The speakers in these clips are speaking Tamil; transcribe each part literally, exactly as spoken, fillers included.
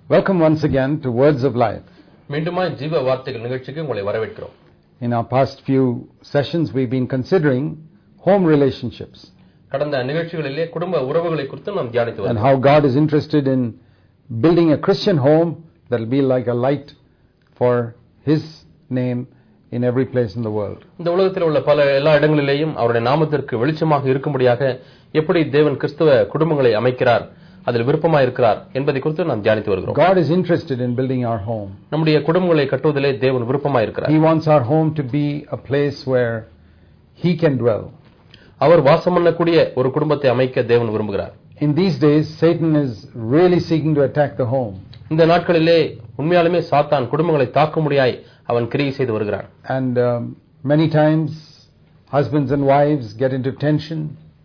Welcome once again to Words of Life. மீண்டுமாய் ஜீவ வார்த்தைகள் நிகழ்ச்சிக்கு உங்களை வரவேற்கிறோம். In our past few sessions we've been considering home relationships. கடந்த நிகழ்ச்சிகளிலே குடும்ப உறவுகளை குறித்து நாம் தியானித்து வருகிறோம். And வருகிறோம். how God is interested in building a Christian home that will be like a light for His name in every place in the world. இந்த உலகத்தில் உள்ள பல எல்லா இடங்களிலேயும் அவருடைய நாமத்திற்கு வெளிச்சமாக இருக்கும்படியாக எப்படி தேவன் கிறிஸ்தவ குடும்பங்களை அமைக்கிறார், அதில் விருப்பமாக இருக்கிறார் என்பதை குறித்து நாம் தியானித்து வருகிறோம். God is interested in building our home. நம்முடைய குடும்பங்களை கட்டுவதிலே தேவன் விருப்பமாக இருக்கிறார். He wants our home to be a place where He can dwell. அவர் வாசம் பண்ணக்கூடிய ஒரு குடும்பத்தை அமைக்க தேவன் விரும்புகிறார். In these days Satan is really seeking to attack the home. இந்த நாட்களிலே உண்மையாலுமே சாத்தான் குடும்பங்களை தாக்கும்படியாய் அவன் கிரியை செய்து வருகிறான். And um, many times husbands and wives get into tension.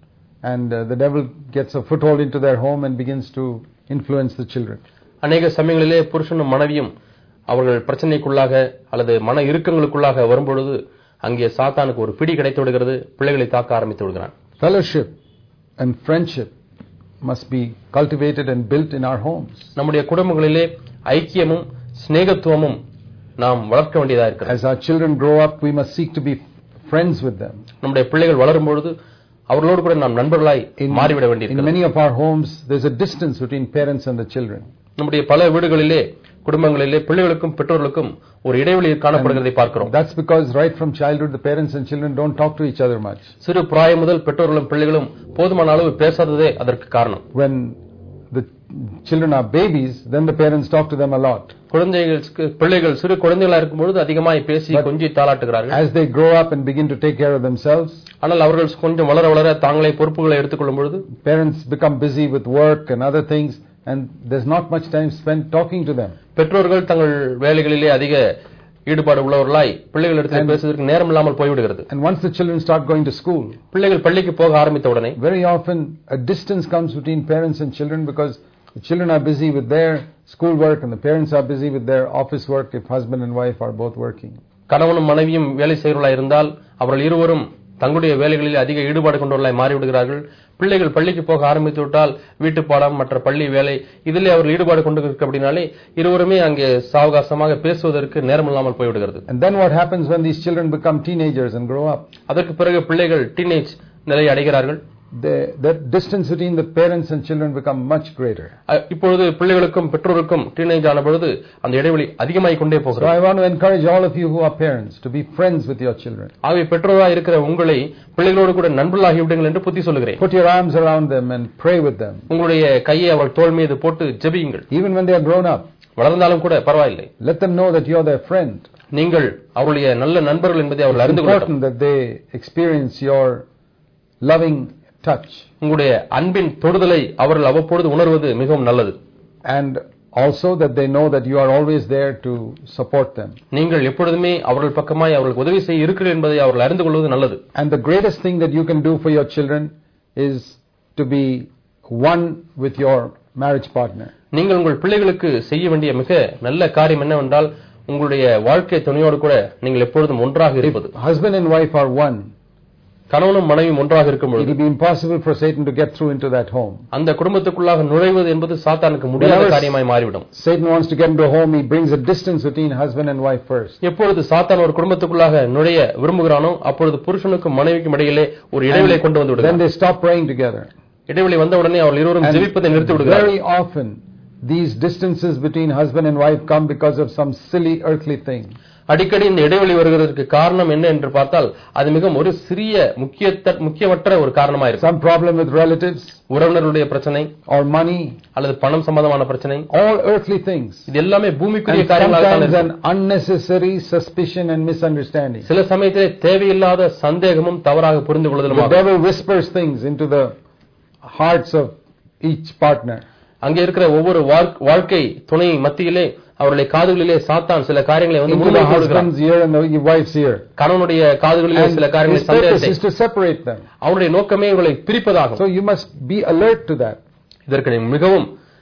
And uh, the devil gets a foothold into their home and begins to influence the children. அநேக சமயங்களிலே புருஷனும் மனைவியும் அவர்கள் பிரச்சனைக்குள்ளாக அல்லது மன இறுக்கங்களுக்குள்ளாக வரும்பொழுது அங்கே சாத்தானுக்கு ஒரு பிடி கிடைத்து விடுகிறது, பிள்ளைகளை தாக்க ஆரம்பித்து விடுகிறான். Fellowship and friendship must be cultivated and built in our homes. நம்முடைய குடும்பங்களிலே ஐக்கியமும் சிநேகத்துவமும் நாம் வளர்க்க வேண்டியதா இருக்கிறது. As our children grow up, we must seek to be friends with them. நம்முடைய பிள்ளைகள் வளரும் பொழுது அவர்களோடு கூட நாம் நண்பர்களாய் மாறிவிட வேண்டியிருக்கிறது. In many of our homes there's a distance between parents and the children. நம்முடைய பல வீடுகளிலே குடும்பங்களிலே பிள்ளைகளுக்கும் பெற்றோர்களுக்கும் ஒரு இடைவெளி காணப்படுகிறதை பார்க்கிறோம். That's because right from childhood the parents and children don't talk to each other much. சிறு பிராயம் முதல் பெற்றோர்களும் பிள்ளைகளும் போதுமான அளவு பேசாததே அதற்கு காரணம். When the children are babies, then the parents talk to them a lot. குழந்தைகளுக்கு பிள்ளைகள் சிறு குழந்தைகளா இருக்கும்போது அதிகமாய் பேசி கொஞ்சி தாளாட்டுகிறார்கள். As they grow up and begin to take care of themselves, ஆனால் அவர்கள் கொஞ்சம் வளர வளர தாங்களே பொறுப்புகளை எடுத்துக்கொள்ளும் பொழுது parents become busy with work and other things and there's not much time spent talking to them. பெற்றோர்கள் தங்கள் வேலைகளிலே அதிக ஈடுபாடு உள்ளவர்களாய் பிள்ளைகளிடத்தில் பேசுவதற்கு நேரம் இல்லாமல் போய்விடுகிறது. And once the children start going to school, பிள்ளைகள் பள்ளிக்கு போக ஆரம்பித்த உடனே very often a distance comes between parents and children because the children are busy with their school work and the parents are busy with their office work if husband and wife are both working. கணவனும் மனைவியும் வேலை செய்கிறவர்களாய் இருந்தால் அவர்கள் இருவரும் தங்களுடைய வேலைகளில் அதிக ஈடுபாடு கொண்டவர்களாய் மாறிவிடுகிறார்கள். பிள்ளைகள் பள்ளிக்கு போக ஆரம்பித்து விட்டால் வீட்டு பாடம் மற்ற பள்ளி வேலை இதிலே அவர்கள் ஈடுபாடு கொண்டு இருக்க அப்படினாலே இருவருமே அங்கே சாவகாசமாக பேசுவதற்கு நேரம் இல்லாமல் போய்விடுகிறது. And then what happens when these children become teenagers and grow up? அதற்கு பிறகு பிள்ளைகள் டீனேஜ் நிலையை அடைகிறார்கள். The, the distance between the parents and children become much greater. இப்பொழுது பிள்ளைகளுக்கும் பெற்றோருக்கும் டீனேஜ் ஆன பொழுது அந்த இடைவெளி அதிகமாகிக் கொண்டே போகிறது. So I want to encourage all of you who are parents to be friends with your children. ஆகவே பெற்றோராக இருக்கிற உங்களை பிள்ளைகளோடு கூட நண்பர்களாகி விடுங்கள் என்று புத்தி சொல்கிறேன். Put your arms around them and pray with them. உங்களுடைய கையை அவர்கள் தோள் மீது போட்டு ஜெபியுங்கள். Even when they are grown up, வளர்ந்தாலும் கூட பரவாயில்லை. let them know that you are their friend. நீங்கள் அவருடைய நல்ல நண்பர்கள் என்பதை அவர்கள் அறிந்து கொள்ளட்டும். It's important that they experience your loving touch. உங்களுடைய அன்பின் தொடுதலை அவர்கள் அவ்வப்பொழுது உணர்வது மிகவும் நல்லது. And also that they know that you are always there to support them. நீங்கள் எப்பொழுதுமே அவர்கள் பக்கமாய் அவர்களுக்கு உதவி செய்ய இருக்கிறீர்கள் என்பதை அவர்கள் அறிந்து கொள்வது நல்லது. And the greatest thing that you can do for your children is to be one with your marriage partner. நீங்கள் உங்கள் பிள்ளைகளுக்கு செய்ய வேண்டிய மிக நல்ல காரியம் என்னவென்றால் உங்களுடைய வாழ்க்கை துணையோடு கூட நீங்கள் எப்பொழுதும் ஒன்றாக இருப்பது. Husband and wife are one. கணவனும் மனைவியும் ஒன்றாக இருக்கும் பொழுது it will be impossible for Satan to get through into that home. அந்த குடும்பத்துக்குள்ளாக நுழைவது என்பது சாத்தானுக்கு முடியாத காரியமாய் மாறிவிடும். Satan wants to get into a home, he brings a distance between husband and wife first. எப்பொழுது சாத்தான் ஒரு குடும்பத்துக்குள்ளாக நுழைய விரும்புகிறானோ அப்பொழுது புருஷனுக்கும் மனைவிக்கும் இடையிலே ஒரு இடைவெளியை கொண்டு வந்து விடுகிறான். Then they stop praying together. இடைவெளி வந்த உடனே அவர்கள் இருவரும் ஜெபிப்பதை நிறுத்தி விடுகிறார்கள். Very often these distances between husband and wife come because of some silly earthly thing. அடிக்கடி இந்த இடைவெளி வருகிறதுக்கு காரணம் என்ன என்று பார்த்தால் அது மிகவும் ஒரு சிறிய முக்கியமற்ற ஒரு காரணமா இருக்கு. Some problem with relatives, உறவினர்களுடைய பிரச்சனை, or money, அல்லது பணம் சம்பந்தமான பிரச்சனை, all earthly things. இது எல்லாமே பூமிக்குரிய காரியங்களாக இருக்கு. An unnecessary suspicion and misunderstanding. சில சமயத்திலே தேவையில்லாத சந்தேகமும் தவறாக புரிந்து கொள்ளுதலும். The devil whispers things into the hearts of each partner. அங்கே இருக்கிற ஒவ்வொரு வாழ்க்கை துணை மத்தியிலே அவருடைய காதுகளிலே சாத்தான் சில காரியங்களை வந்து முன்வைக்கிறான். கணவனுடைய காதுகளிலே சில காரியங்களை சந்தேகத்தை அவருடைய நோக்கமே இவர்களை பிரிப்பதாகும். So you must be alert to that. இதற்கு மிகவும்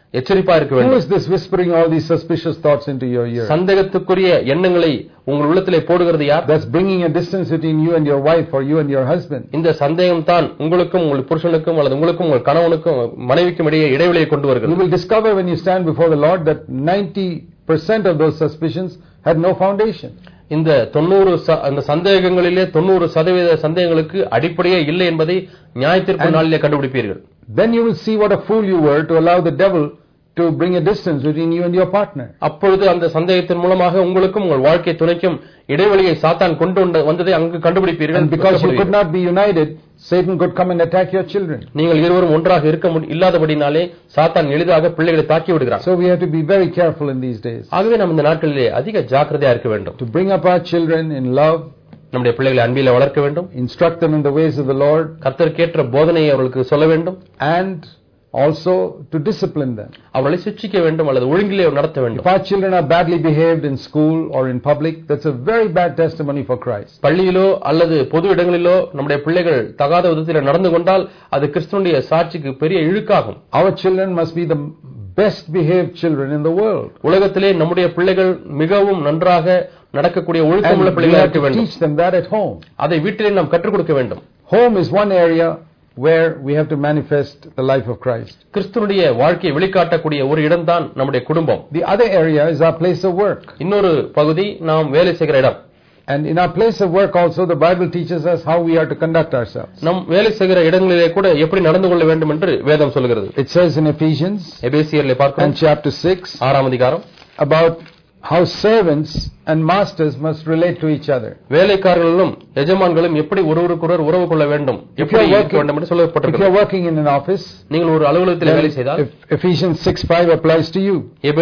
எச்சரிப்பா இருக்க Who வேண்டும். is this whispering all these suspicious thoughts into your ear? சந்தேகத்துக்குரிய எண்ணங்களை உங்கள் உள்ளத்திலே போடுகிறது யார்? That's bringing a distance between you and your wife or you and your husband. இந்த சந்தேகம் தான் உங்களுக்கும் உங்கள் புருஷனுக்கும் அல்லது உங்களுக்கும் உங்கள் கணவனுக்கும் மனைவிக்கும் இடையே இடைவெளியை கொண்டு You வருகிறது. will discover when you stand before the Lord that ninety percent of those suspicions had no foundation. இந்த தொண்ணூறு அந்த சந்தேகங்களிலே தொண்ணூறு சதவீத சந்தேகங்களுக்கு அடிப்படையே இல்லை என்பதை நியாயத்தீர்ப்பு நாளிலே கண்டுபிடிப்பீர்கள். Then you will see what a fool you were to allow the devil to bring a distance between you and your partner. அப்பொழுது அந்த சந்தேகத்தின் மூலமாக உங்களுக்கும் உங்கள் வாழ்க்கை துணைக்கும் இடைவெளியை சாத்தான் கொண்டு வந்ததை அங்கு கண்டுபிடிப்பீர்கள். And because you could not be united, Satan could come and attack your children. நீங்கள் இருவரும் ஒன்றாக இருக்க இல்லாதபடினாலே சாத்தான் எளிதாக பிள்ளைகளை தாக்கி விடுகிறார். So we have to be very careful in these days. ஆகவே நாம் இந்த நாட்களிலே அதிக ஜாக்கிரதையா இருக்க வேண்டும். To bring up our children in love, நம்முடைய பிள்ளைகளை அன்பிலே வளர்க்க வேண்டும். Instruct them in the ways of the Lord. கர்த்தருக்கேற்ற போதனையை அவர்களுக்கு சொல்ல வேண்டும். And also to discipline them. அவர்களை சிட்சிக்க வேண்டும் அல்லது ஒழுங்கிலே நடத்த வேண்டும். If our children are badly behaved in school or in public, that's a very bad testimony for Christ. பள்ளியிலோ அல்லது பொது இடங்களிலோ நம்முடைய பிள்ளைகள் தகாத விதத்தில் நடந்து கொண்டால் அது கிறிஸ்துவினுடைய சாட்சிக்கு பெரிய இழுக்காகும். Our children must be the best behaved children in the world. உலகத்திலே நம்முடைய பிள்ளைகள் மிகவும் நன்றாக நடக்கக்கூடிய ஒழுக்கமுள்ள பிள்ளைகளாக இருக்க வேண்டும். Teach them that at home. அதை வீட்டிலே நாம் கற்றுக் கொடுக்க வேண்டும். Home is one area where we have to manifest the life of Christ. கிறிஸ்துவினுடைய வாழ்க்கையை வெளிக்காட்டக்கூடிய ஒரு இடம்தான் நம்முடைய குடும்பம். The other area is our place of work. இன்னொரு பகுதி நாம் வேலை செய்கிற இடம். And in our place of work also the Bible teaches us how we are to conduct ourselves. நம் வேலை செய்கிற இடங்களிலே கூட எப்படி நடந்து கொள்ள வேண்டும் என்று வேதம் சொல்கிறது. It says in Ephesians, எபேசியரிலே பார்க்கிறோம், and chapter six, ஆறாம் அதிகாரம், about how servants and masters must relate to each other. வேலைக்காரர்களும் எஜமான்களும் எப்படி ஒருவருக்கொருவர் உறவு கொள்ள வேண்டும், எப்படி இருக்க வேண்டும் என்று சொல்லப்பட்டிருக்கிறது. If you are working in an office, நீங்கள் ஒரு அலுவலகத்தில் வேலை செய்தால் Ephesians six five applies to you.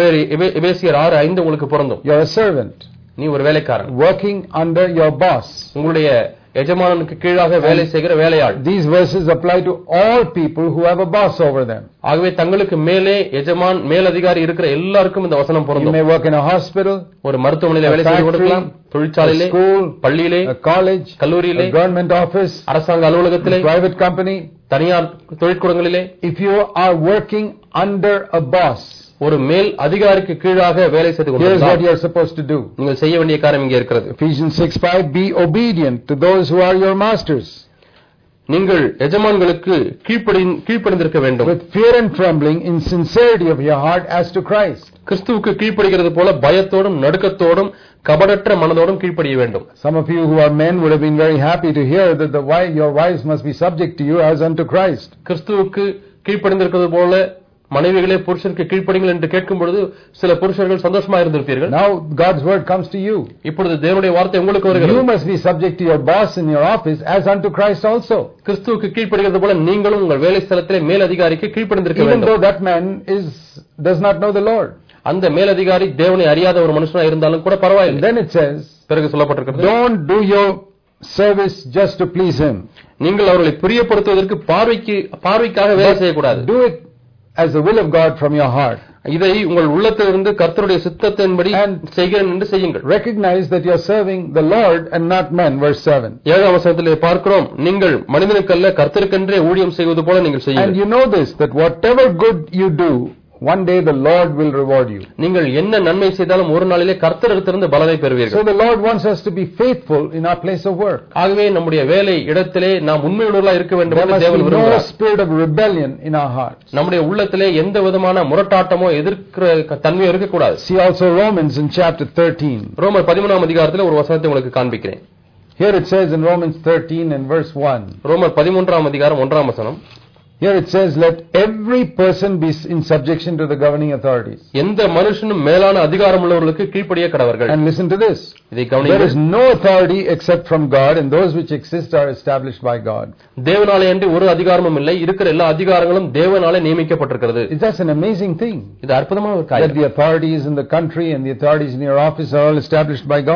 எபேசியர் ஆறு ஐந்து உங்களுக்கு பொருந்தும். You are a servant. நீ ஒரு வேலைக்காரன். Working under your boss. உங்களுடைய எஜமானுக்கு கீழாக வேலை செய்கிற வேலையாள். These verses apply to all people who have a boss over them. ஆகவே தங்களுக்கு மேலே எஜமான் மேலதிகாரி இருக்கிற எல்லாருக்கும் இந்த வசனம் பொருந்தும். You may work in a hospital, ஒரு மருத்துவமனையில வேலை செய்து கொடுக்கலாம், தொழிற்சாலையிலே, school, பள்ளியிலே, a college, கல்லூரியிலே, a government office, அரசாங்க அலுவலகத்திலே, private company, தனியார் தொழிற்கூடங்களிலே. If you are working under a boss, ஒரு மேல் அதிகாரிக்கு கீழாக வேலை செய்து here's what கொண்டிருந்தால் you are supposed to do. நீங்கள் செய்ய வேண்டிய காரியம் இங்கே இருக்கிறது. Ephesians six five, be obedient to those who are your masters. நீங்கள் எஜமான்களுக்கு கீழ்ப்படி கீழ்ப்படிந்திருக்க வேண்டும். With fear and trembling in sincerity of your heart as to Christ. கிறிஸ்துவுக்கு கீழ்ப்படிகிறது போல பயத்தோடும் நடுக்கத்தோடும் கபடற்ற மனதோடும் கீழ்ப்படிய வேண்டும். Some of you who are men would have been very happy to hear that the wife, your wives must be subject to you as unto Christ. கிறிஸ்துவுக்கு கீழ்ப்படிந்திருக்கிறது போல மனைவிகளே புருஷனுக்கு கீழ்ப்படிங்கள் என்று கேட்கும் பொழுது சில புருஷர்கள் சந்தோஷமா இருந்திருப்பீர்கள். Now God's word comes to you. இப்பொழுது தேவனுடைய வார்த்தை உங்களுக்கு வருகிறது. You must be subject to your boss in your office as unto Christ also. கிறிஸ்துவுக்கு கீழ்ப்படிகிறது போல நீங்களும் உங்கள் வேலை ஸ்தலத்திலே மேல் அதிகாரிக்கு கீழ்ப்படிந்திருக்க வேண்டும். Even though that man is does not know the Lord. அந்த மேலதிகாரி தேவனை அறியாத ஒரு மனுஷனா இருந்தாலும் கூட பரவாயில்லை. Then it says, பிறகு சொல்லப்பட்டிருக்கிறது, don't do your service just to please him. நீங்கள் அவர்களை பிரியப்படுத்துவதற்கு பார்வைக்கு பார்வைக்காக வேலை செய்யக்கூடாது. Do it as the will of God from your heart. இதை உங்கள் உள்ளத்திலிருந்து கர்த்தருடைய சித்தத்தின்படி செய்கிறேன் என்று செய்யுங்கள். Recognize that you are serving the Lord and not men. Verse seven. ஏழாம் வசனத்திலே பார்க்கிறோம், நீங்கள் மனிதனுக்கல்ல கர்த்தருக்கென்றே ஊழியம் செய்வது போல நீங்கள் செய்யுங்கள். And you know this, that whatever good you do, one day the Lord will reward you. நீங்கள் என்ன நன்மை செய்தாலும் ஒரு நாளிலே கர்த்தரிடத்திலிருந்து பலனை பெறுவீர்கள். So the Lord wants us to be faithful in our place of work. ஆகவே நம்முடைய வேலை இடத்திலே நாம் உண்மையுள்ளவர்களாக இருக்க வேண்டும் என்று தேவன் விரும்புகிறார். There must be no spirit of rebellion in our hearts. நம்முடைய உள்ளத்திலே எந்த விதமான முரட்டாட்டமோ எதிர்க்கிற தன்மையோ இருக்க கூடாது. See also Romans in chapter thirteen. ரோமர் பதிமூன்றாம் அதிகாரத்திலே ஒரு வசனத்தை உங்களுக்கு காண்பிக்கிறேன். Here it says in Romans thirteen and verse one. ரோமர் பதிமூன்றாம் அதிகாரம் ஒன்றாம் வசனம். Here it says, let every person be in subjection to the governing authorities. எந்த மனுஷனும் மேலான அதிகாரம் உள்ளவர்களுக்கு கீழ்ப்படிய கடவர்கள். And listen to this. இதை கவனியுங்கள். There is no authority except from God, and those which exist are established by God. தேவனாலே அன்றி ஒரு அதிகாரமும் இல்லை, இருக்கிற எல்லா அதிகாரங்களும் தேவனாலே நியமிக்கப்பட்டிருக்கிறது. It's just an amazing thing. இது அற்புதமான ஒரு காரியம். That the authorities in the country and the authorities in your office are all established by God.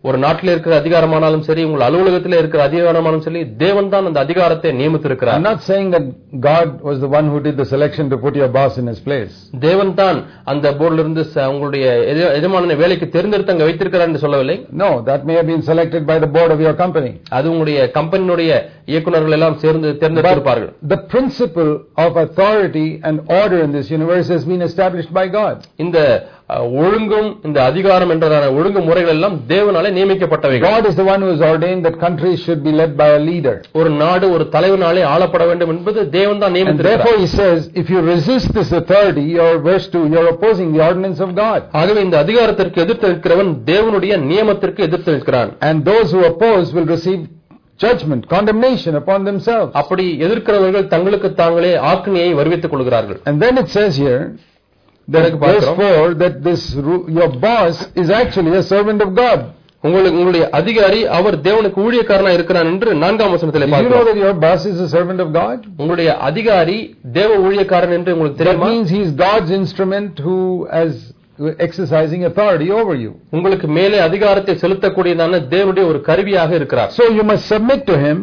ஒரு நாட்டில் இருக்கிற அதிகாரமானாலும் சரி, உங்கள் அலுவலகத்தில் இருக்கிற அதிகாரமானாலும் சரி, தேவன் தான் அந்த அதிகாரத்தை நியமித்திருக்கிறார். I'm not saying that God was the one who did the selection to put your boss in his place. தேவன் தான் அந்த போர்டில் இருந்து உங்களுடைய எஜமானனை வேலைக்கு தேர்ந்தெடுத்து அங்க வைத்திருக்கிறார் என்று சொல்லவில்லை. No, that may have been selected by the board of your company. அது உங்களுடைய கம்பெனியுடைய இயக்குநர்கள் எல்லாம் சேர்ந்து தேர்ந்தெடுத்திருப்பார்கள். The principle of authority and order in this universe has been established by God. இந்த ஒழுங்கும் இந்த அதிகாரம் என்றதான ஒழுங்கு முறைகள் எல்லாம் தேவனாலே நியமிக்கப்பட்டவைகள். God is the one who has ordained that countries should be led by a leader. ஒரு நாடு ஒரு தலைவனாலே ஆளப்பட வேண்டும் என்பது தேவன் தான் நியமித்திருக்கிறார். Therefore he says, if you resist this authority, you're verse two, you're opposing the ordinance of God. ஆகவே இந்த அதிகாரத்திற்கு எதிர்த்து நிற்கிறவன் தேவனுடைய நியமத்திற்கு எதிர்த்து நிற்கிறான். And those who oppose will receive judgment, condemnation upon themselves. அப்படி எதிர்க்கிறவர்கள் தங்களுக்கு தாங்களே ஆக்கினையை வருவித்துக் கொள்கிறார்கள். And then it says here, that verse four, that this your boss is actually a servant of God. உங்களுக்கு உங்களுடைய அதிகாரி அவர் தேவனுக்கு ஊழியக்காரனா இருக்கிறான் என்று நான்காம் வசனத்திலே பார்க்கிறோம். You know that your boss is a servant of God? உங்களுடைய அதிகாரி தேவ ஊழியக்காரன் என்று உங்களுக்கு தெரியுமா? That means he is God's instrument who has exercising authority over you. உங்களுக்கு மேலே அதிகாரத்தை செலுத்தக்கூடியதான தேவனுடைய ஒரு கருவியாக இருக்கிறார். So you must submit to him,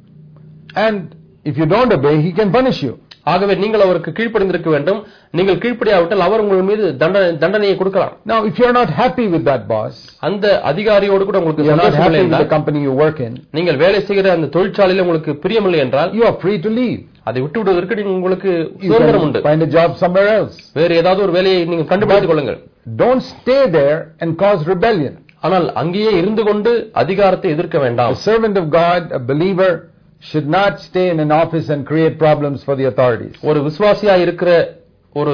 and if you don't obey, he can punish you. ஆகவே நீங்கள் அவருக்கு கீழ்ப்படிந்திருக்க வேண்டும். நீங்கள் கீழ்ப்படியாவிட்டால் அவர் உங்கள் மீது தண்டனையை கொடுக்கலாம். Now if you are not happy with that boss, அந்த அதிகாரியோடு கூட உங்களுக்கு சந்தோஷம் இல்லை என்றால், the company you work in, நீங்கள் வேலை செய்கிற அந்த தொழிற்சாலையில் உங்களுக்கு பிரியமில்லை என்றால், you are free to leave. அதை விட்டு விடுவதற்கு உங்களுக்கு சுதந்திரம் உண்டு. Find a job somewhere else. வேறு ஏதாவது ஒரு வேலையை நீங்கள் கண்டுபிடித்துக் கொள்ளுங்கள். Don't stay there and cause rebellion. ஆனால் அங்கேயே இருந்து கொண்டு அதிகாரத்தை எதிர்க்க வேண்டாம். A servant of God, a believer, should not stay in an office and create problems for the authorities. ஒரு விசுவாசியாய் இருக்கிற ஒரு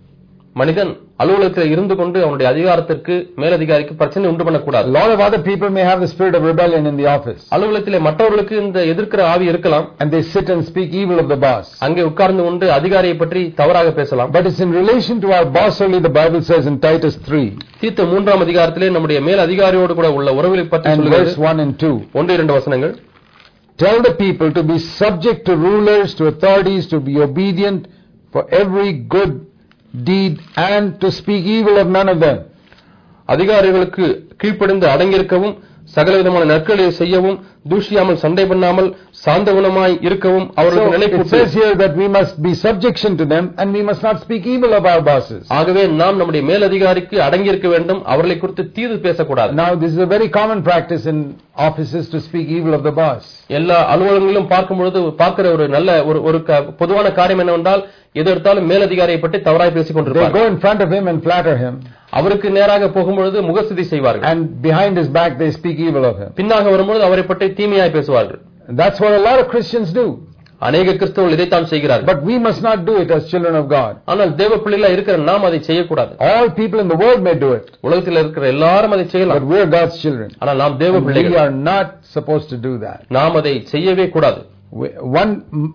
மனிதன் அலுவலகத்தில் இருந்து கொண்டு அவனுடைய அதிகாரத்திற்கு மேலதிகாரிக்கு பிரச்சனை உண்டு பண்ணக்கூடாது. A lot of other people may have the spirit of rebellion in the office. அலுவலகத்திலே மற்றவர்களுக்கு இந்த எதிர்க்கிற ஆவி இருக்கலாம். And they sit and speak evil of the boss. அங்கே உட்கார்ந்து கொண்டு அதிகாரியை பற்றி தவறாக பேசலாம். But it's in relation to our boss only, the Bible says in Titus three. தீத்து மூன்றாம் அதிகாரத்திலே நம்முடைய மேல் அதிகாரியோடு கூட உள்ள உறவுகளை பற்றி சொல்லுகிறது. Verse one and two. ஒன்று இரண்டு வசனங்கள். Tell the people to be subject to rulers, to authorities, to be obedient for every good deed and to speak evil of none of them. அதிகாரிகளுக்கு கீழ்ப்படிந்து அடங்கியிருக்கவும் சகலவிதமான நற்களை செய்யவும் தூஷியாமல் சண்டை பண்ணாமல் சாந்த குணமாய் இருக்கவும் அவர்களுக்கு நிலைப்பூட்டு. It says here that we must be subjection to them and we must not speak evil of our bosses. ஆகவே நாம் நம்முடைய மேல் அதிகாரிக்கு அடங்கி இருக்க வேண்டும், அவர்களை குறித்து தீது பேசக்கூடாது. Now this is a very common practice in offices to speak evil of the boss. எல்லா அலுவலகங்களிலும் பார்க்கும் பொழுது பார்க்கிற ஒரு நல்ல ஒரு ஒரு பொதுவான காரியம் என்னவென்றால் எது எடுத்தாலும் மேலதிகாரியை பற்றி தவறாய் பேசிக் கொண்டிருப்பார்கள். They go in front of him and flatter him. அவருக்கு நேராக போகும்பொழுது முகஸ்துதி செய்வார்கள். And behind his back they speak evil of him. பின்னாக வரும்பொழுது அவரை பற்றி தீமையாய் பேசுவார்கள். That's what a lot of Christians do. அநேக கிறிஸ்தவர்கள் இதைத்தான் செய்கிறார்கள். But we must not do it as children of God. ஆனால் தேவ பிள்ளைகளா இருக்கிற நாம் அதை செய்யக்கூடாது. All people in the world may do it. உலகத்தில் இருக்கிற எல்லாரும் அதை செய்யலாம். But we are God's children. ஆனால் நாம் தேவ பிள்ளைகள். We are not supposed to do that. நாம் அதை செய்யவே கூடாது. One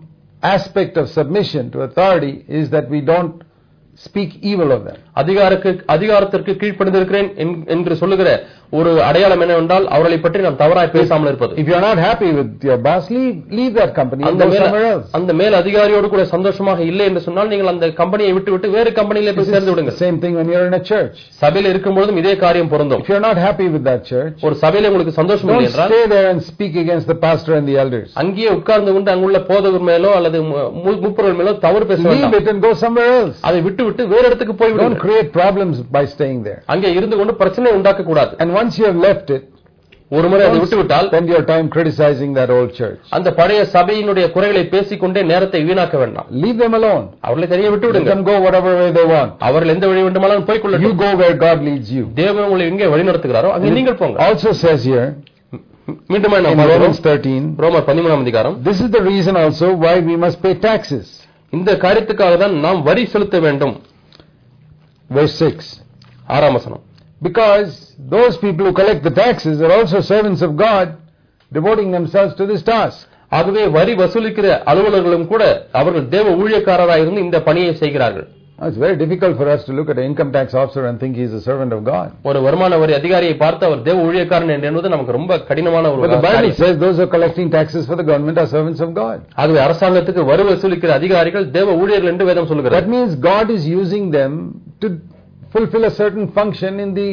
aspect of submission to authority is that we don't speak evil of them. அதிகாரக்கு அதிகாரத்திற்கு கீழ்ப்படிந்திருக்கிறேன் என்று சொல்லுகிற ஒரு அடையாளம் என்னவென்றால் அவர்களை பற்றி நாம் தவறாய் பேசாமல் இருப்பது. If you are not happy with your boss, leave leave that company and go somewhere else. அந்த மேல் அதிகாரியோடு கூட சந்தோஷமாக இல்லை என்று சொன்னால் நீங்கள் அந்த கம்பெனியை விட்டுவிட்டு வேறு கம்பெனியிலே போய் சேர்ந்து விடுங்கள். Same thing when you are in a church. சபையில் இருக்கும்போதும் இதே காரியம் பொருந்தும். If you are not happy with that church, ஒரு சபையிலே உங்களுக்கு சந்தோஷம் இல்லை என்றால் stay there and speak against the pastor and the elders. அங்கேயே உட்கார்ந்து கொண்டு அங்குள்ள போதகர் மேலோ அல்லது முப்பொருள் மேலோ தவறு பேச வேண்டாம். Leave it and go somewhere else. அதை விட்டுவிட்டு வேறு இடத்துக்கு போய் விடுங்கள். Don't create problems by staying there. அங்கே இருந்து கொண்டு பிரச்சனை உண்டாக்க கூடாது. And once you have left it, ஒரு முறை அதை விட்டுவிட்டால் spend your time criticizing that old church. அந்த பழைய சபையினுடைய குறைகளை பேசிக்கொண்டே நேரத்தை வீணாக்க வேண்டாம். Leave them alone. அவர்களை தனியே விட்டு விடுங்க. Let them go whatever way they want. அவர்கள் எந்த வழி வேண்டுமானாலும் போய் கொள்ளட்டும். You go where God leads you. தேவன் உங்களை எங்கே வழி நடத்துகிறாரோ அங்கே நீங்கள் போங்க. Also says here, மீண்டும் in Romans thirteen, ரோமர் பதிமூன்றாம் அதிகாரம், this is the reason also why we must pay taxes. இந்த காரியத்துக்காக தான் நாம் வரி செலுத்த வேண்டும். Verse six. ஆறாம் வசனம். Because those people who collect the taxes are also servants of God, devoting themselves to this task. ஆகவே வரி வசூலிக்கிற அலுவலர்களும் கூட அவர்கள் தேவ ஊழியக்காரராக இருந்து இந்த பணியை செய்கிறார்கள். It's very difficult for us to look at an income tax officer and think he is a servant of God. ஒரு வருமான வரி அதிகாரியை பார்த்து அவர் தேவ ஊழியக்காரன் என்பது நமக்கு ரொம்ப கடினமான ஒரு காரியம். But the Bible says those who are collecting taxes for the government are servants of God. ஆகவே அரசாங்கத்துக்கு வரி வசூலிக்கிற அதிகாரிகள் தேவ ஊழியர்கள் என்று வேதம் சொல்கிறது. That means God is using them to fulfill a certain function in the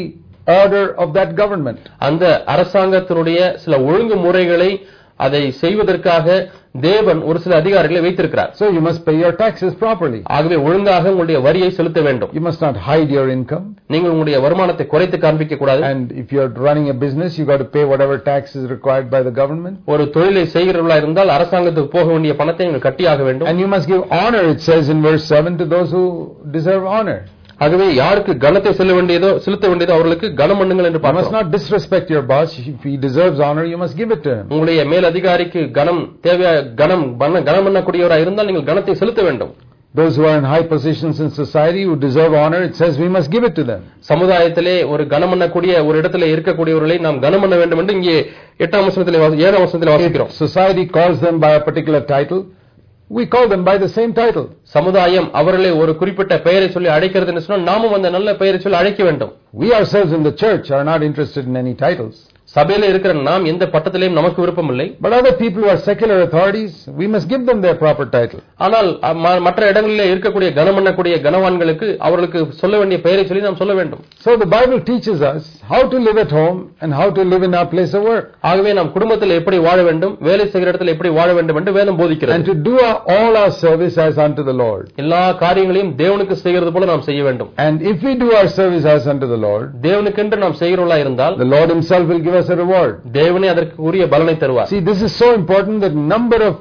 order of that government. அந்த அரசாங்கத்தினுடைய சில ஒழுங்குமுறைகளை அதை செய்வதற்காக தேவன் ஒரு சில அதிகாரிகளை வைத்திருக்கிறார். So you must pay your taxes properly. ஆகவே ஒழுங்காக உங்களுடைய வரியை செலுத்த வேண்டும். You must not hide your income. நீங்கள் உங்களுடைய வருமானத்தை குறைத்து காண்பிக்க கூடாது. And if you are running a business, you got to pay whatever tax is required by the government. ஒரு தொழிலை செய்கிறவர்களா இருந்தால் அரசாங்கத்துக்கு போக வேண்டிய பணத்தை நீங்கள் கட்டியாக வேண்டும். And you must give honor, it says in verse seven, to those who deserve honor. ஆகவே யாருக்கு கனத்தை செல்ல வேண்டியதோ செலுத்த வேண்டியதோ அவர்களுக்கு கனம் பண்ணுங்கள் என்று பார்க்கிறோம். You must not disrespect your boss. If he deserves honor, you must give it to him. உங்களுடைய மேல் அதிகாரிக்கு கனம் தேவையா கனம் கனம் பண்ணக்கூடியவரா இருந்தால் நீங்கள் கனத்தை செலுத்த வேண்டும். Those who are in high positions in society who deserve honor, it says we must give it to them. சமுதாயத்திலே ஒரு கனம் பண்ணக்கூடிய ஒரு இடத்திலே இருக்கக்கூடியவர்களை நாம் கனம் பண்ண வேண்டும் என்று இங்கே எட்டாம் வசனத்திலே ஏழாம் வசனத்திலே வாசிக்கிறோம். Society calls them by a particular title, we call them by the same title. சமுதாயம் அவர்களை ஒரு குறிப்பிட்ட பெயரை சொல்லி அழைக்கிறது என்று சொன்னால் நாமும் அந்த நல்ல பெயரை சொல்லி அழைக்க வேண்டும். We ourselves in the church are not interested in any titles. சபையில இருக்கிற நாம் எந்த பட்டத்திலேயும் நமக்கு விருப்பம் இல்லை. But other people who are secular authorities, we must give them their proper title. ஆனால் மற்ற இடங்களிலே இருக்கக்கூடிய கனம் பண்ணக்கூடிய கனவான்களுக்கு அவர்களுக்கு சொல்ல வேண்டிய பெயரை சொல்லி நாம் சொல்ல வேண்டும். So the Bible teaches us how to live at home and how to live in our place of work. ஆகவே நாம் குடும்பத்தில் எப்படி வாழ வேண்டும், வேலை செய்கிற இடத்தில் எப்படி வாழ வேண்டும் என்று வேதம் போதிக்கிறது. And to do our, all our service as unto the Lord. எல்லா காரியங்களையும் தேவனுக்கு செய்கிறது போல நாம் செய்ய வேண்டும். And if we do our service as unto the Lord, தேவனுக்கென்று நாம் செய்கிறவர்களா இருந்தால் the Lord himself will give us a reward. தேவனே அதற்கு உரிய பலனை தருவார். See, this is so important that number of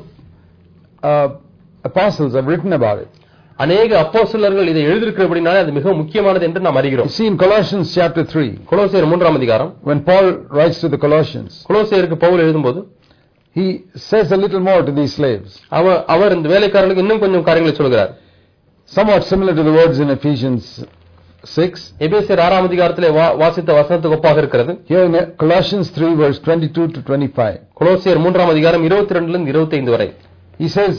uh, apostles have written about it. அநேக அப்போஸ்தலர்கள் இதை எழுதியிருக்கிறபடினாலே அது மிக முக்கியமானது என்று நாம் அறிகிறோம். See in Colossians chapter three, கொலோசியர் மூன்றாம் அதிகாரம், when Paul writes to the Colossians, கொலோசியருக்கு Pavul எழுதும்போது he says a little more to these slaves. அவர் அவர் இந்த வேலைக்காரர்களுக்கு இன்னும் கொஞ்சம் காரியங்களை சொல்கிறார். Somewhat similar to the words in Ephesians six. எபேசியர் ஆறாம் அதிகாரத்திலே வாசித்த வசனத்துக்கு ஒப்பாக இருக்கிறது. Here in Colossians three verse twenty-two to twenty-five. கொலோசியர் மூன்றாம் அதிகாரம் இருபத்தி இரண்டு லிருந்து இருபத்தி ஐந்து வரை. He says,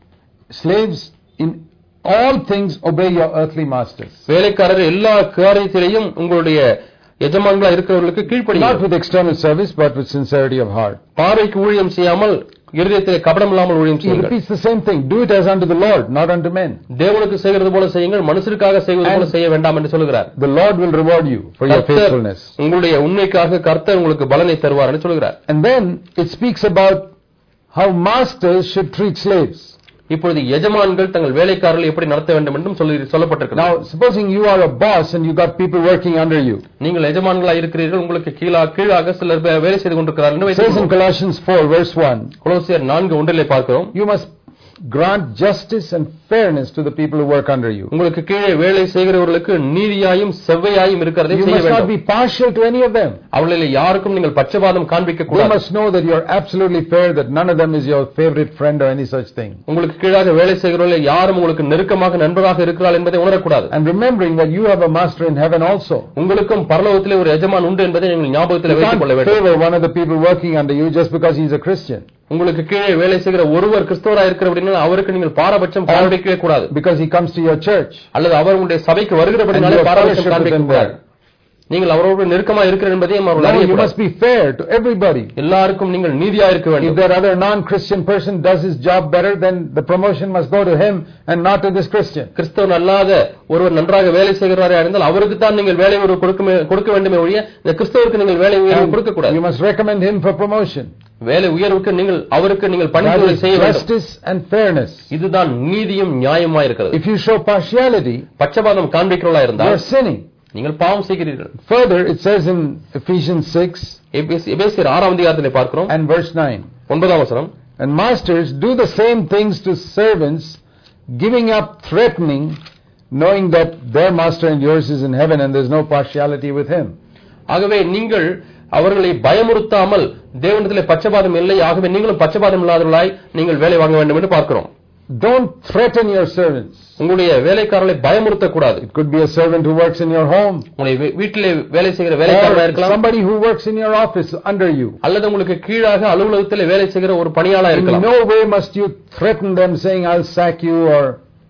slaves, in all things obey your earthly masters. வேலைக்காரர் எல்லா காரியத்திலேயும் உங்களுடைய எஜமான்களா இருக்கிறவர்களுக்கு கீழ்ப்படியுங்கள். Not with external service but with sincerity of heart. பார்வைக்கு ஊழியம் செய்யாமல் இருதயத்திலே கபடம் இல்லாமல் ஊழியம் செய்யுங்கள். He repeats the same thing. Do it as unto the Lord, not unto men. தேவனுக்கு செய்கிறது போல செய்யுங்கள், மனுஷருக்காக செய்வது போல செய்ய வேண்டாம் என்று சொல்கிறார். The Lord will reward you for your faithfulness. உங்களுடைய உண்மைக்காக கர்த்தர் உங்களுக்கு பலனை தருவார் என்று சொல்கிறார். And then it speaks about how masters should treat slaves. இப்பொழுது எஜமான்கள் தங்கள் வேலைக்காரர்களை எப்படி நடத்த வேண்டும் என்றும் சொல்லப்பட்டிருக்கிறது. Now supposing you are a boss and you got people working under you. நீங்கள் எஜமான்களா இருக்கிறீர்கள், உங்களுக்கு கீழா கீழாக சிலர் வேலை செய்து கொண்டிருக்கிறார்கள் என்று வைத்துக்கொள்வோம். It says in Colossians four verse one. கொலோசியர் நான்கு ஒன்றிலே பார்க்கிறோம். You must grant justice and fairness to the people who work under you. உங்களுக்கு கீழே வேலை செய்கிறவர்களுக்கு நீதியாயும் செவ்வையாயும் இருக்கிறதை செய்ய வேண்டும். You must not be partial to any of them. அவர்களில் யாருக்கும் நீங்கள் பட்சபாதம் காண்பிக்க கூடாது. You must know that you are absolutely fair, that none of them is your favorite friend or any such thing. உங்களுக்கு கீழாக வேலை செய்கிறவர்கள் யாரும் உங்களுக்கு நெருக்கமாக நண்பராக இருக்கிறார்கள் என்பதை உணரக்கூடாது. And remembering that you have a master in heaven also. உங்களுக்கும் பரலோகத்திலே ஒரு எஜமான் உண்டு என்பதை நீங்கள் ஞாபகத்தில் வைத்துக் கொள்ள வேண்டும். Favor one of the people working under you just because he is a Christian. உங்களுக்கு கீழே வேலை செய்கிற ஒருவர் கிறிஸ்தவராக இருக்கிறபடினால் அவருக்கு நீங்கள் பாரபட்சம் காண்பிக்கவே கூடாது. Because he comes to your church. அல்லது அவர் உங்களுடைய சபைக்கு வருகிறபடினாலே பாரபட்சம் காண்பிக்க கூடாது. நீங்கள் அவரோடு நெருக்கமாக இருக்கிறீர்கள் என்பதையும் அவர்கள் அறிய You must be fair to everybody. எல்லாருக்கும் நீங்கள் நீதியா இருக்க வேண்டும். If that other non-Christian person does his job better, then the promotion must go to him and not to this Christian. கிறிஸ்தவன் அல்லாத ஒருவர் நன்றாக வேலை செய்கிறாரா இருந்தால் அவருக்கு தான் நீங்கள் வேலை உயர்வு கொடுக்க வேண்டுமே ஒழிய இந்த கிறிஸ்தவருக்கு நீங்கள் வேலை உயர்வு கொடுக்க கூடாது. You must recommend him for promotion. வேலை உயர்வுக்கு நீங்கள் அவருக்கு நீங்கள் பணிபுரியை செய்ய வேண்டும். Justice and fairness. இதுதான் நீதியும் நியாயமாய் இருக்கிறது. If you show partiality, பட்சபாதம் காண்பிக்கிறவர்களா இருந்தால் you are sinning. நீங்கள் பாவம் செய்கிறீர்கள். Further it says in Ephesians six, எபேசியர் ஆறாம் அதிகாரத்திலே பார்க்கிறோம் and verse nine, ஒன்பதாம் வசனம், and masters do the same things to servants, giving up threatening, knowing that their master and yours is in heaven and there is no partiality with him. ஆகவே நீங்கள் அவர்களை பயமுறுத்தாமல் தேவனிடத்திலே பட்சபாதம் இல்லை, ஆகவே நீங்களும் பட்சபாதம் இல்லாதவர்களாய் நீங்கள் வேலை வாங்க வேண்டும் என்று பார்க்கிறோம். Don't threaten your servants. உங்களுடைய வேலைக்காரர்களை பயமுறுத்த கூடாது. It could be a servant who works in your home. உங்களுடைய வீட்டிலே வேலை செய்கிற வேலைக்காரனா இருக்கலாம். Somebody who works in your office under you. அல்லது உங்களுக்கு கீழாக அலுவலகத்திலே வேலை செய்கிற ஒரு பணியாளா இருக்கலாம். In no way must you threaten them saying I'll sack you or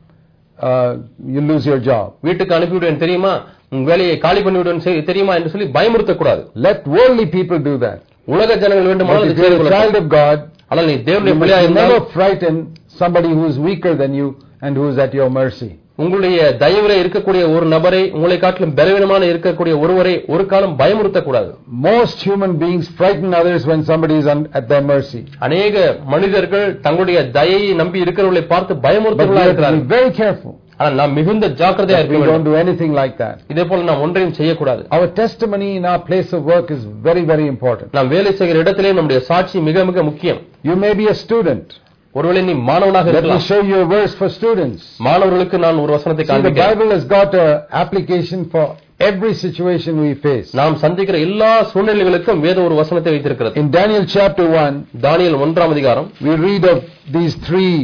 uh, you lose your job. வீட்டுக்கு அனுப்பி விடுவேன் தெரியுமா, உங்க வேலையை காலி பண்ணி விடுவேன் தெரியுமா என்று சொல்லி பயமுறுத்த கூடாது. Let worldly people do that. உலக ஜனங்கள் வேண்டுமானால் அதை செய்து கொள்ளலாம். Child of God, ஆனால் நீ தேவனுடைய பிள்ளையாக இருந்தால் never frighten somebody who is weaker than you and who is at your mercy. உங்களுடைய தயவிலே இருக்கக்கூடிய ஒரு நபரை உங்களை காட்டிலும் பலவீனமான இருக்கக்கூடிய ஒருவரை ஒரு காலம் பயமுறுத்தக்கூடாது. Most human beings frighten others when somebody is at their mercy. அநேக மனிதர்கள் தங்களுடைய தயையை நம்பி இருக்கிறவர்களை பார்த்து பயமுறுத்தவர்களாக இருக்கிறார்கள். Be very careful. ஆனால் நாம் மிகுந்த ஜாக்கிரதையா இருக்க வேண்டும். We don't do anything like that. இதே போல நாம் ஒன்றையும் செய்யக்கூடாது. Our testimony in our place of work is very very important. நாம் வேலை செய்கிற இடத்திலே நம்முடைய சாட்சி மிக மிக முக்கியம். You may be a student. ஒருவேளை நீ மாணவனாக இருக்கலாம். Let me show you a verse for students. மாணவர்களுக்கு நான் ஒரு வசனத்தை காண்பிக்கிறேன். The Bible has got a application for every situation we face. நாம் சந்திக்கிற எல்லா சூழ்நிலைகளுக்கும் வேதம் ஒரு வசனத்தை வைத்திருக்கிறது. In Daniel chapter one, தானியேல் ஒன்றாம் அதிகாரம், we read of these three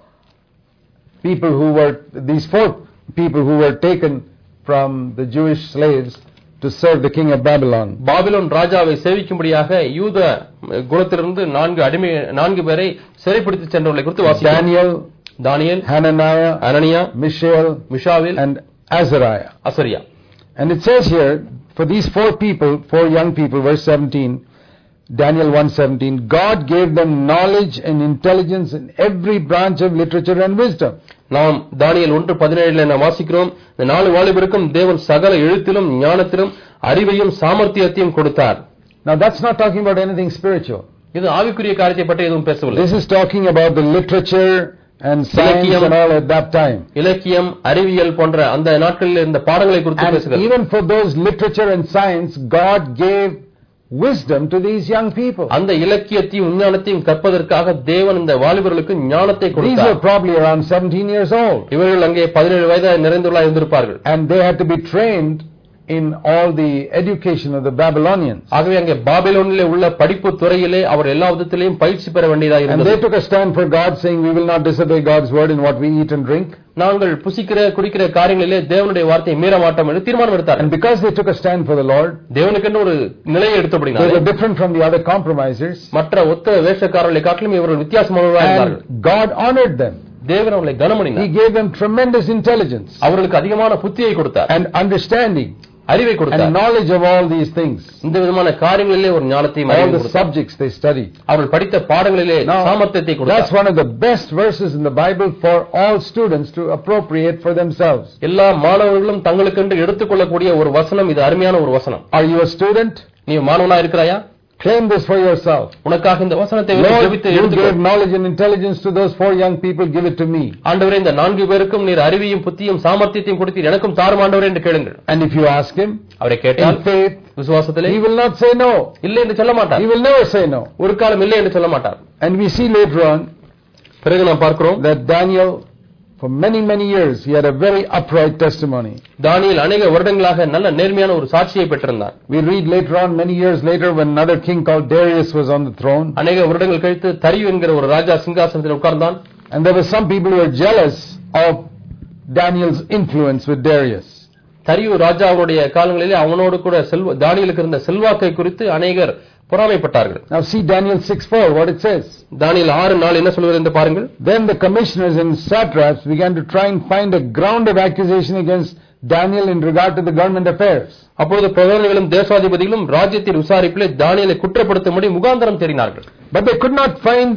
people who were these four people who were taken from the Jewish slaves to serve the king of Babylon. Babylon ராஜாவை சேவிக்கும்படியாக யூத குலத்திலிருந்து நான்கு அடிமை நான்கு பேரை சிறைப்பிடித்து சென்றவர்களை குறித்து வாசிக்கிறோம். Daniel, Daniel, Hananiah, Ananiah, Mishael, Mishael and Azariah. Azariah. And it says here, for these four people, four young people, verse seventeen, Daniel one seventeen, God gave them knowledge and intelligence in every branch of literature and wisdom. நாம் தானியேல் ஒன்று பதினேழு நாம் வாசிக்கிறோம், இந்த நாலு வாலிபருக்கும் தேவன் சகல எழுத்திலும் ஞானத்திலும் அறிவையும் சாமர்த்தியத்தையும் கொடுத்தார். Now that's not talking about anything spiritual. இது ஆவிக்குரிய காரியத்தை பற்றி எதுவும் பேசவில்லை. This is talking about the literature and science and all at that time. இலக்கியம், அறிவியல் போன்ற அந்த நாட்களில் இருந்த பாடங்களை குறித்து பேசுகிறது. Even for those literature and science, God gave wisdom to these young people. அந்த இலக்கியத்தையும் விஞ்ஞானத்தையும் கற்பதற்காக தேவன் இந்த வாலிபர்களுக்கு ஞானத்தை கொடுத்தார். These were probably around seventeen years old. இவர்கள் அங்கே பதினேழு வயது நிறைந்துள்ளா இருந்திருப்பார்கள். And they had to be trained in all the education of the Babylonians. ஆகவே அங்கே பாபிலோனிலே உள்ள படிப்பு துறையிலே அவர் எல்லா விதத்திலேயும் பயிற்சி பெற வேண்டியதாக இருந்தது. And they took a stand for God, saying, we will not disobey God's word in what we eat and drink. நாங்கள் புசிக்கிற குடிக்கிற காரியங்களிலே தேவனுடைய வார்த்தையை மீற மாட்டோம் என்று தீர்மானம் எடுத்தார்கள். And because they took a stand for the Lord, தேவனுக்கு ஒரு நிலையை எடுத்தபடினாலே they were different from the other compromisers. மற்ற ஒத்த வேஷக்காரர்களை காட்டிலும் இவர்கள் வித்தியாசமானவர்களாக இருந்தார்கள். And God honored them. தேவன் அவர்களை கனமணினார். He gave them tremendous intelligence. அவர்களுக்கு அதிகமான புத்தியை கொடுத்தார். And understanding. அறிவை கொடுத்தார். And knowledge of all these things. இந்த விதமான காரியங்களிலே ஒரு ஞானத்தை all the subjects they studied. அவர்கள் படித்த பாடங்களிலே சாமர்த்தியத்தை கொடுத்தார். That's one of the best verses in the Bible for all students to appropriate for themselves. எல்லா மாணவர்களும் தங்களுக்கென்று எடுத்துக்கொள்ளக்கூடிய ஒரு வசனம் இது. அருமையான ஒரு வசனம். Are you a student? நீ மாணவனா இருக்கிறாயா? Claim this for yourself. உனக்காக இந்த வசனத்தை ஜெபித்து எடுத்துக்கொள். You gave knowledge and intelligence to those four young people, give it to me. ஆண்டவரே இந்த நான்கு பேருக்கும் நீர் அறிவையும் புத்தியும் சாமர்த்தியத்தையும் கொடுத்தீர், எனக்கும் தாரும் ஆண்டவரே என்று கேளுங்கள். And if you ask him, அவரை கேட்டால் in faith, விசுவாசத்திலே, he will not say no. இல்லை என்று சொல்ல மாட்டார். He will never say no. ஒரு காலம் இல்லை என்று சொல்ல மாட்டார். And we see later on, பிறகு நாம் பார்க்கிறோம், that Daniel for many many years he had a very upright testimony. தானியேல் अनेக வருடங்களாக நல்ல நேர்மையான ஒரு சாட்சியை பெற்றிருந்தார். We read later on, many years later, when another king called Darius was on the throne. அநேக வருடங்கள் கழித்து தரியு என்கிற ஒரு ராஜா சிங்காசனத்தில் உட்கார்ந்தான். And there were some people who were jealous of Daniel's influence with Darius. தரியு ராஜாவுடைய காலங்களிலே அவனோடு கூட செல்வ தானியேலுக்கு இருந்த செல்வாக்கை குறித்து அநேகர் பொறாமைப்பட்டார்கள். Now see Daniel six four, what it says. தானியேல் ஆறு நாலு என்ன சொல்கிறது என்று பாருங்கள். Then the commissioners and satraps began to try and find a ground of accusation against Daniel in regard to the government affairs. அப்பொழுது பிரதானிகளும் தேசாதிபதிகளும் ராஜ்யத்தின் விசாரிப்பிலே தானியேலை குற்றப்படுத்தும்படி முகாந்தரம் தேடினார்கள். But they could not find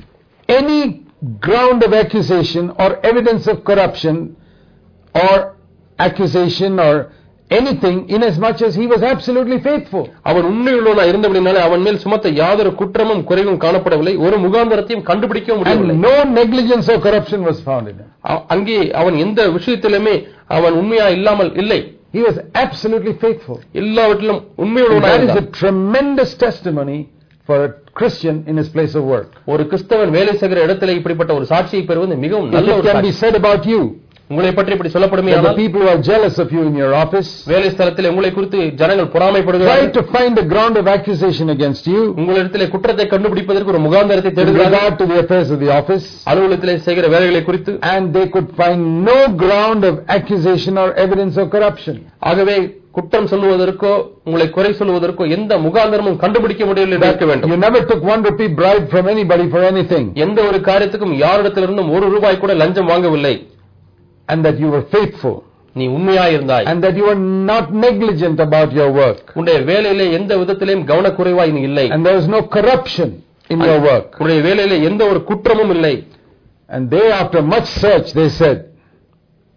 any ground of accusation or evidence of corruption or accusation or anything in as much as he was absolutely faithful. அவன் உண்மையுள்ளவனாய் இருந்தபடியால் அவன் மேல் சுமத்த யாதொரு குற்றமும் குறைவும் காணப்படவில்லை, ஒரு முகாந்தரத்தையும் கண்டுபிடிக்க முடியவில்லை. And no negligence or corruption was found in him. அங்கே அவன் எந்த விஷயத்திலுமே அவன் உண்மையா இல்லாமல் இல்லை. He was absolutely faithful. எல்லாவற்றிலும் உண்மையுள்ளவனாய் இருந்தார். That is a tremendous testimony for a Christian in his place of work. ஒரு கிறிஸ்தவன் வேலை செய்கிற இடத்திலே இப்படிப்பட்ட ஒரு சாட்சியை பெறுவது மிகவும் நல்ல ஒரு சாட்சி. It can be said about you. உங்களை பற்றி இப்படி சொல்லப்படுமே, the people who are jealous of you in your office, வேலை ஸ்தலத்திலே உங்களை குறித்து ஜனங்கள் பொறாமைப்படுகிறார்கள். Try to find a ground of accusation against you. உங்களிடத்திலே குற்றத்தை கண்டுபிடிப்பதற்கு ஒரு முகாந்தரத்தை தேடுகிறார்கள். Regard to the affairs of the office, அலுவலகத்திலே செய்கிற வேலைகளை குறித்து. And they could find no ground of accusation or evidence of corruption. ஆகவே குற்றம் சொல்வதற்கோ உங்களை குறை சொல்வதற்கோ எந்த முகாந்தரமும் கண்டுபிடிக்க முடியவில்லை என்று இருக்க வேண்டும். You never took one rupee bribe from anybody for anything. எந்த ஒரு காரியத்துக்கும் யாரிடத்திலிருந்தும் ஒரு ரூபாய் கூட லஞ்சம் வாங்கவில்லை. And that you were faithful. நீ உண்மையாய் இருந்தாய். And that you were not negligent about your work. உன்னுடைய வேலையிலே எந்த விதத்திலும் கவனக்குறைவாய் நீ இல்லை. And there was no corruption in your work. உன்னுடைய வேலையிலே எந்த ஒரு குற்றமும் இல்லை. And they, after much search, they said,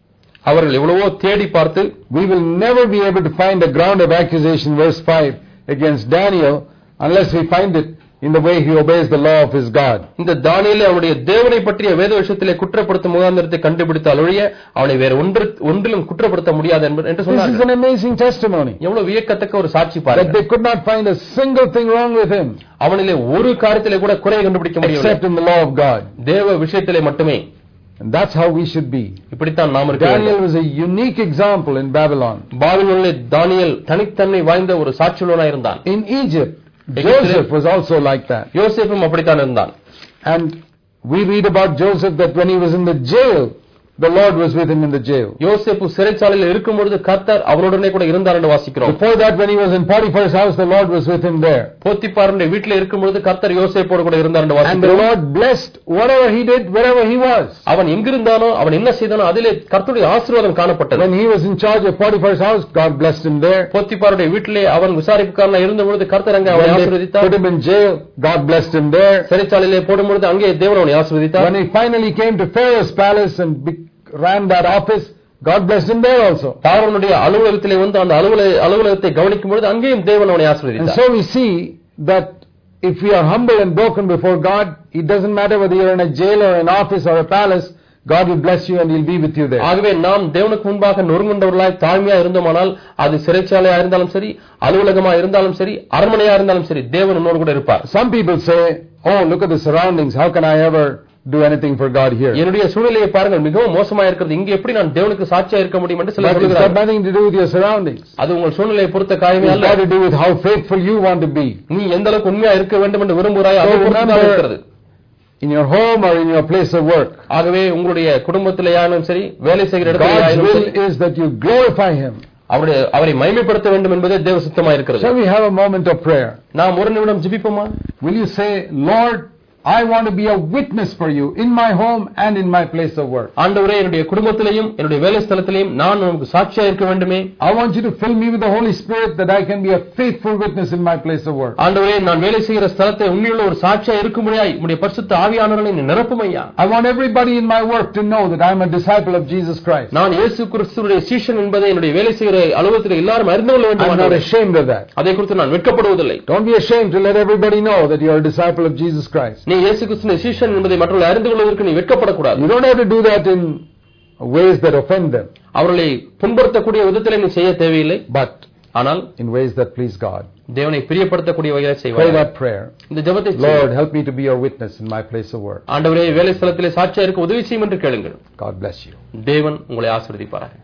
அவர்கள் எவ்வளவோ தேடி பார்த்து, we will never be able to find a ground of accusation, verse five, against Daniel unless we find it in the way he obeys the law of his God. இந்த தானியேலை அவருடைய தேவனை பற்றிய வேத விஷயத்திலே குற்றப்படுத்தும் முகாந்திரத்தை கண்டுபிடித்தால் ஒழிய அவனை வேற ஒன்று ஒன்றிலும் குற்றப்படுத்த முடியாது என்று சொன்னார். This is an amazing testimony. எவ்வளவு வியக்கத்தக்க ஒரு சாட்சி பாருங்கள். That they could not find a single thing wrong with him. அவனிலே ஒரு காரியத்திலே கூட குறை கண்டுபிடிக்க முடியவில்லை. Except in the law of God. தேவ விஷயத்திலே மட்டுமே. And that's how we should be. இப்படித்தான் நாம் இருக்க வேண்டும். Daniel was a unique example in Babylon. பாபிலோனிலே தானியேல் தனித்தன்மை வாய்ந்த ஒரு சாட்சியுள்ளவனாய் இருந்தான். In Egypt, Joseph was also like that. யோசேப்பும் அப்படித்தான் இருந்தான். And we read about Joseph that when he was in the jail, the Lord was with him in the jail. யோசேப்பு சிறைச்சாலையில் இருக்கும் பொழுது கர்த்தர் அவனுடனே கூட இருந்தார் என்று வாசிக்கிறோம். Before that, when he was in Potiphar's house, the Lord was with him there. போத்திபாருடைய வீட்டிலே இருக்கும் பொழுது கர்த்தர் யோசேப்போடு கூட இருந்தார் என்று வாசிக்கிறோம். And the Lord blessed whatever he did, wherever he was. அவன் எங்கிருந்தானோ அவன் என்ன செய்தானோ அதிலே கர்த்தருடைய ஆசீர்வாதம் காணப்பட்டது. When he was in charge of Potiphar's house, God blessed him there. போத்திபாருடைய வீட்டிலே அவன் விசாரிப்புக்காரனாக இருந்த பொழுது கர்த்தர் அங்கே அவனை ஆசீர்வதித்தார். Put him in jail, God blessed him there. சிறைச்சாலையிலே போடும் பொழுது அங்கே தேவன் அவனை ஆசீர்வதித்தார். When he finally came to Pharaoh's palace and ran that office, God blessed him there also. பார்வோனுடைய அலுவலகத்திலே வந்து அந்த அலுவலகத்தை கவனிக்கும் பொழுது அங்கேயும் தேவன் அவனை ஆசீர்வதித்தார். And so we see that if we are humble and broken before God, it doesn't matter whether you are in a jail or an office or a palace, God will bless you and he'll be with you there. ஆகவே நாம் தேவனுக்கு முன்பாக நொறுங்குண்டவர்களாய் தாழ்மையா இருந்தோமானால் அது சிறைச்சாலையா இருந்தாலும் சரி, அலுவலகமா இருந்தாலும் சரி, அரண்மனையா இருந்தாலும் சரி, தேவன் உன்னோடு கூட இருப்பார். Some people say, oh, look at the surroundings, how can I ever do anything for God here? என்னுடைய சூழ்நிலையை பாருங்கள், மிகவும் மோசமா இருக்கிறது, இங்க எப்படி நான் தேவனுக்கு சாட்சியா இருக்க முடியும் என்று சிலர் சொல்கிறார்கள். It has nothing to do with your surroundings. அது உங்கள் சூழ்நிலையை பொறுத்த காரியமே அல்ல. It has to do with how faithful you want to be. நீ எந்த அளவுக்கு உண்மையா இருக்க வேண்டும் என்று விரும்புகிறாய் அதை பொறுத்து இருக்கிறது. In your home or in your place of work, ஆகவே உங்களுடைய குடும்பத்திலேயானும் சரி, வேலை செய்கிற இடத்திலேயானும் சரி, God's will is that you glorify him. அவருடைய அவரை மகிமைப்படுத்த வேண்டும் என்பதே தேவ சித்தமாய் இருக்கிறது. Shall we have a moment of prayer? நாம் ஒரு நிமிடம் ஜெபிப்போமா? Will you say, Lord, I want to be a witness for you in my home and in my place of work. ஆண்டவரே, என்னுடைய குடும்பத்திலேயும் என்னுடைய வேலை ஸ்தலத்திலேயும் நான் உமக்கு சாட்சியா இருக்க வேண்டுமே. I want you to fill me with the Holy Spirit that I can be a faithful witness in my place of work. ஆண்டவரே, நான் வேலை செய்கிற ஸ்தலத்தை உண்மையுள்ள ஒரு சாட்சியா இருக்கும்படியாய் உம்முடைய பரிசுத்த ஆவியானவரை நீ நிரப்பும் ஐயா. I want everybody in my work to know that I am a disciple of Jesus Christ. நான் இயேசு கிறிஸ்துவுடைய சீஷன் என்பதை என்னுடைய வேலை செய்கிற அலுவலகத்தில் எல்லாரும் அறிந்து கொள்ள வேண்டும். I am not ashamed of that. அதை குறித்து நான் வெட்கப்படுவதில்லை. Don't be ashamed to let everybody know that you are a disciple of Jesus Christ. நீ இயேசு கிறிஸ்துவின் சீஷன் என்பதை மற்றவர்கள் அறிந்து கொள்வதற்கு நீ வெட்கப்படக்கூடாது. You don't have to do that in ways that offend them. அவர்களை புண்படுத்தக்கூடிய விதத்திலே நீ செய்ய தேவையில்லை. But ஆனால் in ways that please God. தேவனை பிரியப்படுத்தக்கூடிய வகையில் செய்வாய். Pray that prayer. இந்த ஜெபத்தை Lord, help me to be your witness in my place of work. ஆண்டவரே, வேலை ஸ்தலத்திலே சாட்சியா இருக்க உதவி செய்யும் என்று கேளுங்கள். God bless you. தேவன் உங்களை ஆசீர்வதிப்பாராக.